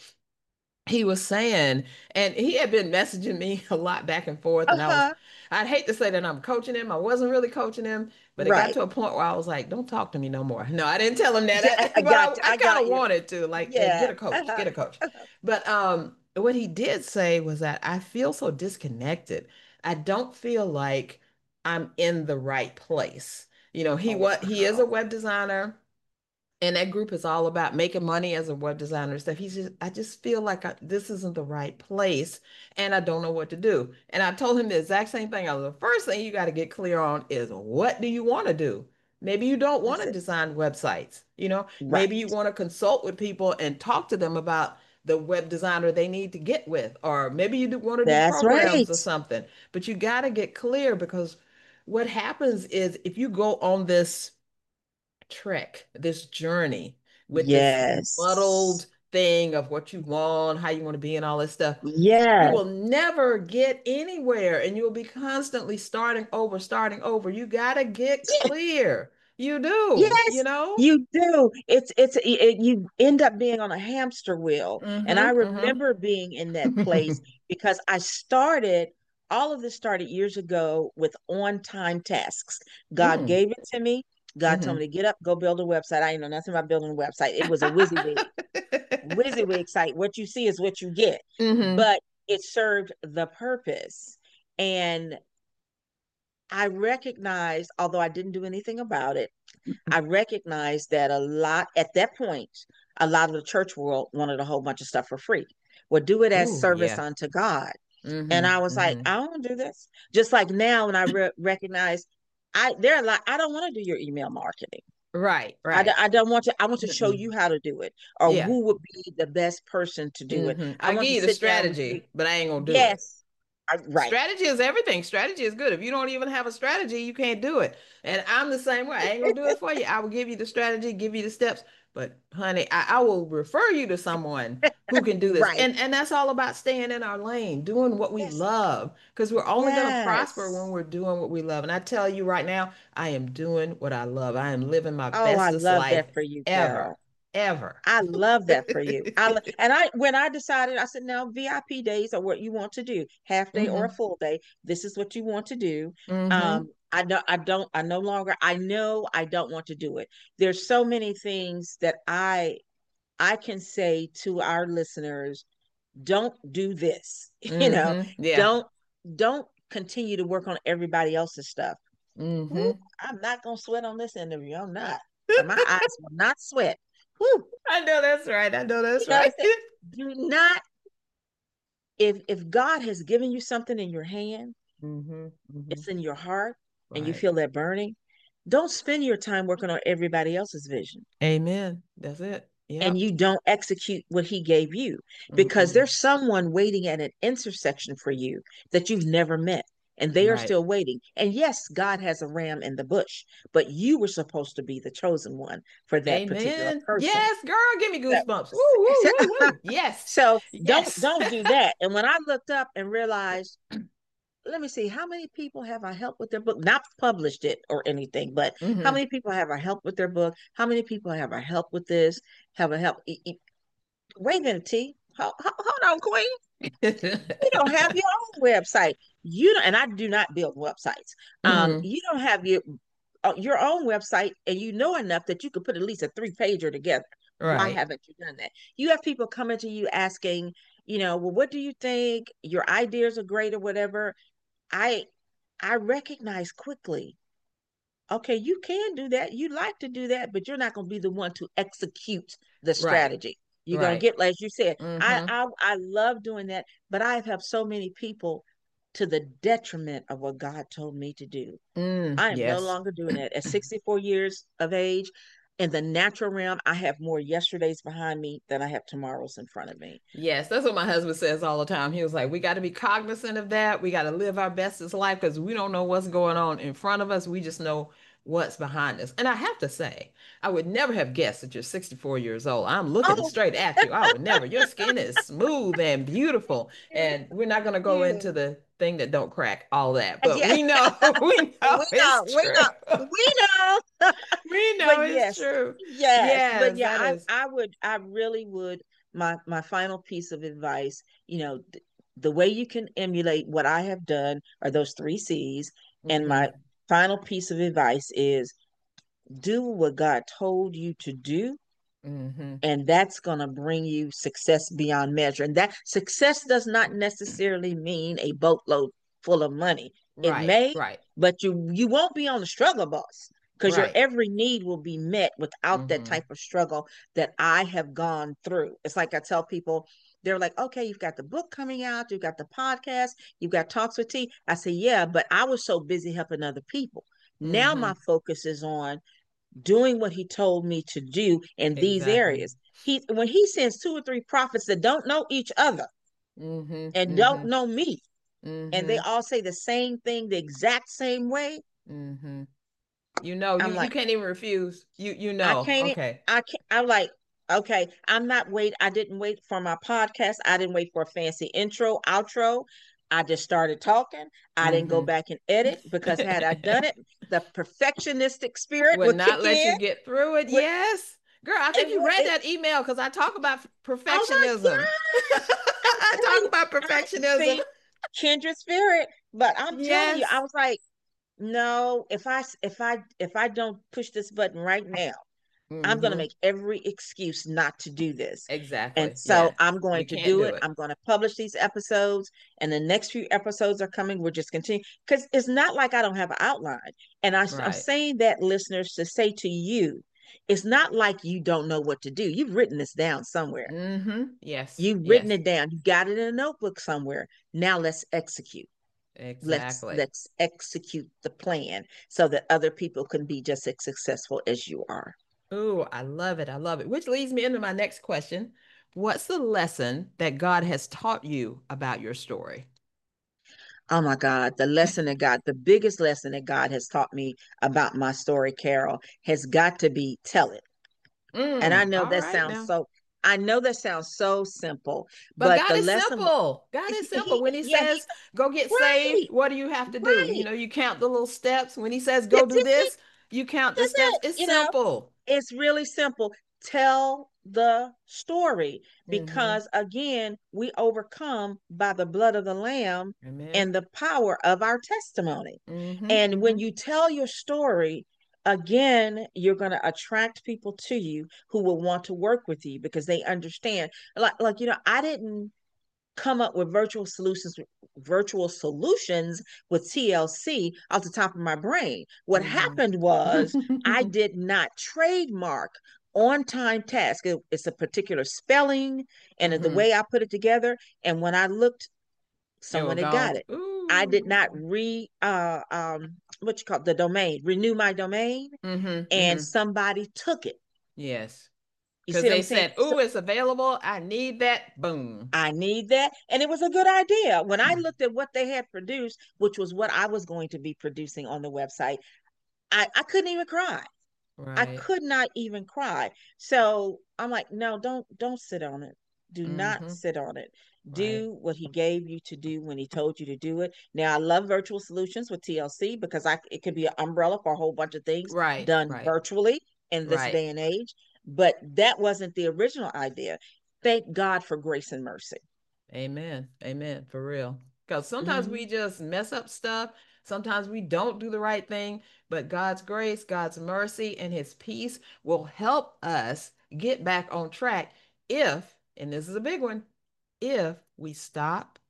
He was saying, and he had been messaging me a lot back and forth, and I was, Uh-huh. I'd hate to say that I'm coaching him. I wasn't really coaching him, but it got Right. to a point where I was like, don't talk to me no more. No, I didn't tell him Yeah, I that, I but I, got you. I I kind got of you. wanted to, like, hey, get Yeah. a coach, Uh-huh. get a coach. But um, what he did say was that I feel so disconnected. I don't feel like I'm in the right place. You know, he what he is a Wow. web designer, and that group is all about making money as a web designer and stuff. He's just, I just feel like I, this isn't the right place, and I don't know what to do. And I told him the exact same thing. I was the first thing you got to get clear on is what do you want to do? Maybe you don't want That's to it. design websites. You know, Right. maybe you want to consult with people and talk to them about the web designer they need to get with, or maybe you do want to do That's programs right. or something. But you got to get clear, because what happens is if you go on this trek, this journey with this Yes. muddled thing of what you want, how you want to be, and all this stuff, you Yes. will never get anywhere and you'll be constantly starting over, starting over. You got to get clear. You do, you Yes, know? you do. It's it's it, you end up being on a hamster wheel. And I Mm-hmm, remember being in that place mm-hmm. because I started all of this started years ago with on-time tasks. God Mm, gave it to me. God told mm-hmm. me to get up, go build a website. I didn't know nothing about building a website. It was a WYSIWYG. WYSIWYG site. What you see is what you get. Mm-hmm. But it served the purpose. And I recognized, although I didn't do anything about it, I recognized that a lot at that point, a lot of the church world wanted a whole bunch of stuff for free. Well, do it as Oh, service yeah. unto God. And Mm-hmm, I was like, mm-hmm. I don't do this. Just like now, when I re- recognize, I there are a lot. I don't want to do your email marketing. Right, I, d- right. I don't want to. I want to show Mm-mm. you how to do it, or Yeah. who would be the best person to do it. Mm-hmm. I I want give to you the sit down with you. strategy, but I ain't gonna do it. Yes, I, right. Strategy is everything. Strategy is good. If you don't even have a strategy, you can't do it. And I'm the same way. I ain't gonna do it for you. I will give you the strategy, give you the steps. But honey, I, I will refer you to someone who can do this. Right. And and that's all about staying in our lane, doing what we Yes. love. Because we're only gonna prosper when Yes. we're doing what we love. And I tell you right now, I am doing what I love. I am living my Oh, I bestest love life that for you, ever. Carol. Ever. I love that for you. I lo- and I when I decided, I said, now V I P days are what you want to do, half day or a Hmm. full day. This is what you want to do. Hmm. Um, I don't, I don't, I no longer, I know I don't want to do it. There's so many things that I I can say to our listeners, don't do this. You know, Mm-hmm. Yeah. don't don't continue to work on everybody else's stuff. Ooh, Mm-hmm. I'm not gonna sweat on this interview. I'm not. My eyes will not sweat. Woo. I know that's right. I know You that's know what I'm right. saying? Do not, if if God has given you something in your hand, Mm-hmm. Mm-hmm. it's in your heart, and you Right. feel that burning, don't spend your time working on everybody else's vision. Amen. That's it. And Yep. you don't execute what he gave you, because Mm-mm. there's someone waiting at an intersection for you that you've never met, and they are Right. still waiting. And yes, God has a ram in the bush, but you were supposed to be the chosen one for that particular Amen. person. Yes, girl, give me So, goosebumps. Woo, woo, woo, woo. Yes. so don't Yes. don't do that. And when I looked up and realized, let me see, how many people have I helped with their book? Not published it or anything, but how Mm-hmm. many people have I helped with their book? How many people have I helped with this? Have I helped? e- e- Wait a minute, T. Hold, hold on, Queen. You don't have your own website. You don't, and I do not build websites. Um, Mm-hmm. you don't have your uh, your own website, and you know enough that you could put at least a three pager together. Why Right. haven't you done that? You have people coming to you asking, you know, well, what do you think? Your ideas are great or whatever. I I recognize quickly, okay, you can do that. You like to do that, but you're not going to be the one to execute the Right. strategy. You're going to Right. get, as you said, I, Mm-hmm. I I love doing that, but I've helped so many people to the detriment of what God told me to do. Mm, I am no yes. longer doing that. At sixty-four years of age, in the natural realm, I have more yesterdays behind me than I have tomorrows in front of me. Yes, that's what my husband says all the time. He was like, we got to be cognizant of that. We got to live our bestest life because we don't know what's going on in front of us. We just know what's behind us. And I have to say, I would never have guessed that you're sixty-four years old. I'm looking Oh, straight at you. I would never. Your skin is smooth and beautiful. And we're not going to go you. into the thing that don't crack, all that. But Yeah, we know, we know we know, it's we true. know, we know. We But know it's yes, true. yes, but Yes, yeah, that I is. I would I really would, my my final piece of advice, you know, th- the way you can emulate what I have done are those three C's, and my Mm-hmm. final piece of advice is do what God told you to do, Mm-hmm. and that's going to bring you success beyond measure. And that success does not necessarily mean a boatload full of money. It Right, may, right, but you you won't be on the struggle bus, because your right. every need will be met without that Mm-hmm. type of struggle that I have gone through. It's like I tell people, they're like, okay, you've got the book coming out, you've got the podcast, you've got Talks with T. I say, yeah, but I was so busy helping other people. Now Mm-hmm. my focus is on doing what he told me to do in these Exactly. areas. He when he sends two or three prophets that don't know each other Mm-hmm. and don't Mm-hmm. know me, and they Mm-hmm. all say the same thing the exact same way, Mm-hmm. You know, you I'm you like, can't even refuse. You you I know. can't, e- Okay. I can't, I'm like, okay, I'm not wait. I didn't wait for my podcast. I didn't wait for a fancy intro, outro. I just started talking. I didn't go Mm-hmm. back and edit, because had I done it, the perfectionistic spirit Would would not kick let in. you get through it. Would Yes. Girl, I think it you would read it? that email because I talk about Oh my perfectionism. God! I'm I telling talk you, about I perfectionism. see kindred spirit, but I'm telling you, I Yes. was like, no, if I if I if I don't push this button right now, I'm going to Mm-hmm. make every excuse not to do this. And Exactly. so Yeah. I'm going You to can't do do it. it. I'm going to publish these episodes, and the next few episodes are coming. We're just continuing, because it's not like I don't have an outline. And I, I'm Right. saying that, listeners, to say to you, it's not like you don't know what to do. You've written this down somewhere. Mm-hmm. Yes. You've written Yes. it down. You got it in a notebook somewhere. Now let's execute. Let's Exactly. let's execute the plan so that other people can be just as successful as you are. Oh, I love it. I love it. Which leads me into my next question. What's the lesson that God has taught you about your story? Oh my God, the lesson that God, the biggest lesson that God has taught me about my story, Carol, has got to be tell it. And I Mm, know all that right sounds now. so, I know that sounds so simple, But but God the is lesson, simple. God is he, simple. he When he yeah, he's says, go get saved, right, what do you have to do? You right. know, you count the little steps. When he says, go That's do it. this, you count the That's steps. it. It's You know, simple. it's really simple. Tell the story, Mm-hmm. because again, we overcome by the blood of the Lamb Amen. and the power of our testimony. Mm-hmm. And Mm-hmm. when you tell your story, again, you're going to attract people to you who will want to work with you because they understand. Like, like you know, I didn't come up with virtual solutions virtual solutions with T L C off the top of my brain. What happened was I Mm-hmm. did not trademark on time task. It, it's a particular spelling and the Mm-hmm. way I put it together. And when I looked, You were someone had got gone. it. I did not Ooh. re uh um what you call it, the domain, renew my domain, Mm-hmm. and Mm-hmm. somebody took it. Yes. You Because see what they I'm saying? said, So ooh, it's available. I need that. Boom. I need that. And it was a good idea. When I looked at what they had produced, which was what I was going to be producing on the website, I, I couldn't even cry. I Right. could not even cry. So I'm like, no, don't don't sit on it. Do not Mm-hmm. sit on it. Right. Do what he gave you to do when he told you to do it. Now I love virtual solutions with T L C because I it could be an umbrella for a whole bunch of things Right. done Right. virtually in this Right. day and age. But that wasn't the original idea. Thank God for grace and mercy. Amen. Amen. For real. Because sometimes we Hmm. just mess up stuff. Sometimes we don't do the right thing, but God's grace, God's mercy, and his peace will help us get back on track if, and this is a big one, if we stop,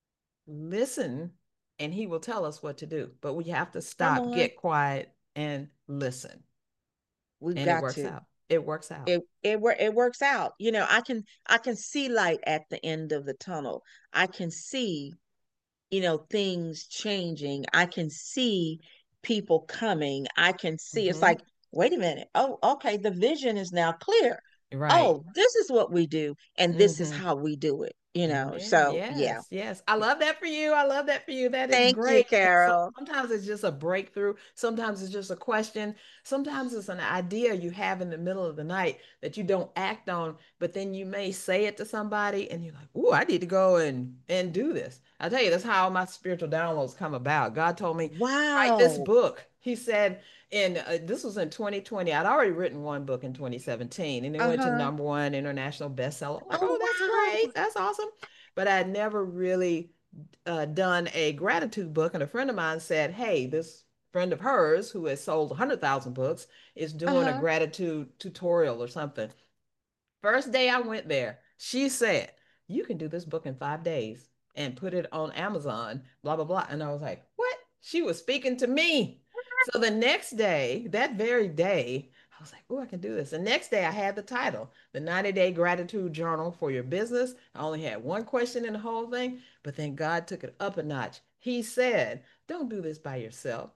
listen, and he will tell us what to do. But we have to Come stop, on. get quiet, and listen. We've And it got works to. out. It works out. it it wor- it works out. You know, I can I can see light at the end of the tunnel. I can see, you know, things changing. I can see people coming. I can see it's Hmm. like, wait a minute. Oh, okay, the vision is now clear. Right. Oh, this is what we do and this is Hmm. how we do it, you know. Amen. So, yeah. Yes, yes. I love that for you. I love that for you. That is Thank you, great. And so, Carol. sometimes it's just a breakthrough. Sometimes it's just a question. Sometimes it's an idea you have in the middle of the night that you don't act on, but then you may say it to somebody and you're like, "Ooh, I need to go and and do this." I tell you, that's how my spiritual downloads come about. God told me, "Write this Wow. book." He said, and uh, this was in twenty twenty. I'd already written one book in twenty seventeen and it went to Uh-huh. number one international bestseller. I'm like, Oh, oh, that's wow. great. That's awesome. But I had never really uh, done a gratitude book. And a friend of mine said, hey, this friend of hers who has sold one hundred thousand books is doing a Uh-huh. gratitude tutorial or something. First day I went there, she said, you can do this book in five days and put it on Amazon, blah, blah, blah. And I was like, what? She was speaking to me. So the next day, that very day, I was like, oh, I can do this. The next day, I had the title, The ninety Day Gratitude Journal for Your Business. I only had one question in the whole thing, but then God took it up a notch. He said, don't do this by yourself,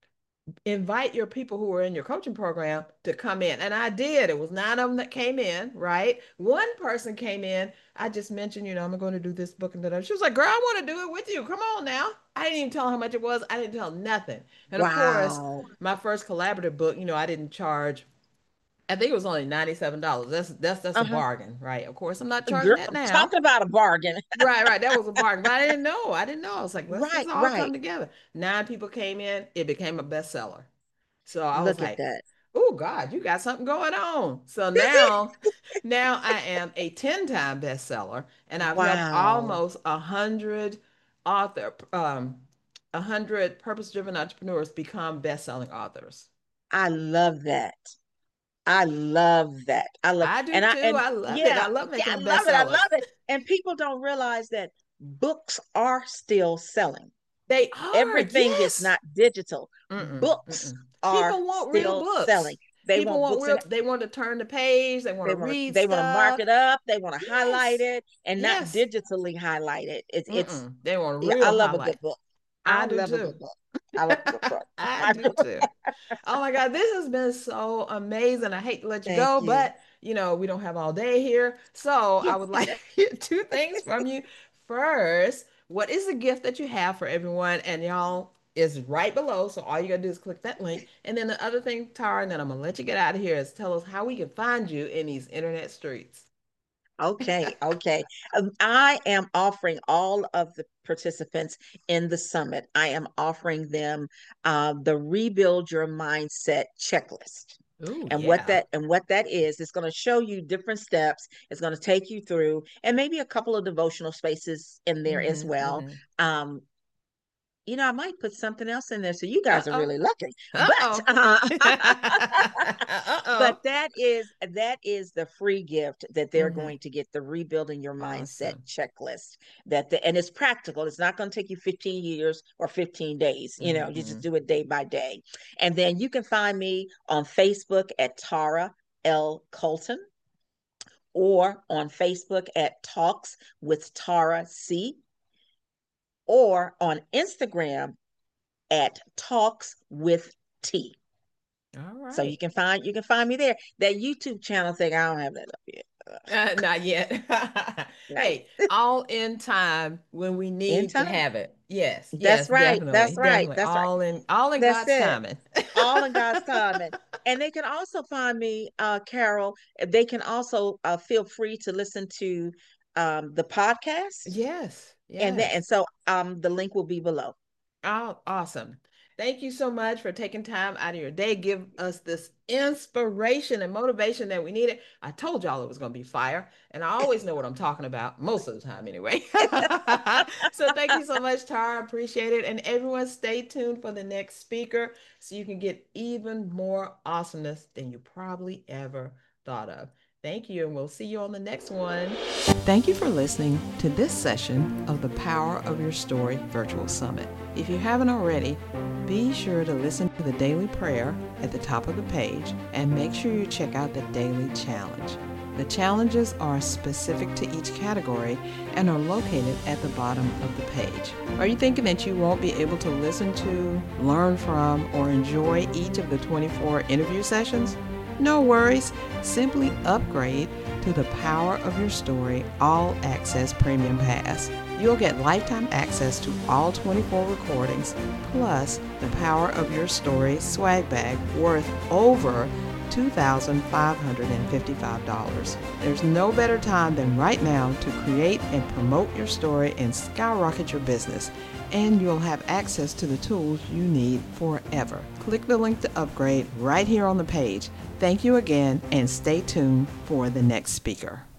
invite your people who were in your coaching program to come in. And I did. It was nine of them that came in, right? One person came in. I just mentioned, you know, I'm going to do this book and that. She was like, girl, I want to do it with you. Come on now. I didn't even tell her how much it was. I didn't tell nothing. And of course, Wow. my first collaborative book, you know, I didn't charge. I think it was only ninety-seven dollars. That's that's that's a Uh-huh. bargain, right? Of course, I'm not charging Girl, that now. talking about a bargain. Right, right. That was a bargain. But I didn't know. I didn't know. I was like, let's just Right, all come right. together. Nine people came in. It became a bestseller. So I was Look at like, that. oh God, you got something going on. So now, now I am a ten-time bestseller, and I've helped Wow. almost a hundred author, um, a hundred purpose-driven entrepreneurs become best-selling authors. I love that. I love that. I love I do and I too. and I love it. yeah, I love yeah, making I them love it. I bestsellers. love it. And people don't realize that books are still selling. They are, Everything is yes. not digital. Mm-mm, Books mm-mm. are People want real still books. selling. They People want want books and real, they want to turn the page, they want they to want read they want to mark stuff. it up, they want to highlight Yes. it and not Yes. digitally highlight it. It's it's Mm-mm. They want yeah, I real love a good highlight. book. I I do love a too. good book. I love a good book. I I do do. too. Oh my God, this has been so amazing. I hate to let you Thank go, you. but you know, we don't have all day here. So I would like to hear two things from you. First, what is the gift that you have for everyone? And y'all is right below. So all you gotta do is click that link. And then the other thing, Tara, and then I'm gonna let you get out of here, is tell us how we can find you in these internet streets. Okay, okay. Um, I am offering all of the participants in the summit, I am offering them uh, the Rebuild Your Mindset checklist. Ooh, And what yeah. that and what that is, it's going to show you different steps. It's going to take you through, and maybe a couple of devotional spaces in there as Mm-hmm. well. Mm-hmm. Um, you know, I might put something else in there. So you guys are Uh-oh. really lucky. Uh-oh. But uh, Uh-oh. but that is that is the free gift that they're Mm-hmm. going to get, the Rebuilding Your Mindset Awesome. checklist. That the, and it's practical. It's not going to take you fifteen years or fifteen days. You know, you Mm-hmm. just do it day by day. And then you can find me on Facebook at Tara L. Colton, or on Facebook at Talks with Tara C, or on Instagram at Talks with T. All So you right. can find you can find me there. That YouTube channel thing, I don't have that up yet. Uh, not yet. Right. Hey, all in time when we In need to time. have it. Yes, That's yes, right. definitely, That's right. definitely. That's right. All in, all in That's God's it. timing. All in God's timing. And they can also find me, uh, Carol. They can also uh, feel free to listen to um, the podcast, Yes, and then and yes. so um, the link will be below. Oh, awesome. Thank you so much for taking time out of your day. Give us this inspiration and motivation that we needed. I told y'all it was going to be fire, and I always know what I'm talking about, most of the time anyway. So thank you so much, Tara. Appreciate it. And everyone, stay tuned for the next speaker so you can get even more awesomeness than you probably ever thought of. Thank you, and we'll see you on the next one. Thank you for listening to this session of the Power of Your Story Virtual Summit. If you haven't already, be sure to listen to the daily prayer at the top of the page, and make sure you check out the daily challenge. The challenges are specific to each category and are located at the bottom of the page. Are you thinking that you won't be able to listen to, learn from, or enjoy each of the twenty-four interview sessions? No worries. Simply upgrade to the Power of Your Story All Access Premium Pass. You'll get lifetime access to all twenty-four recordings, plus the Power of Your Story swag bag worth over two thousand five hundred fifty-five dollars. There's no better time than right now to create and promote your story and skyrocket your business, and you'll have access to the tools you need forever. Click the link to upgrade right here on the page. Thank you again, and stay tuned for the next speaker.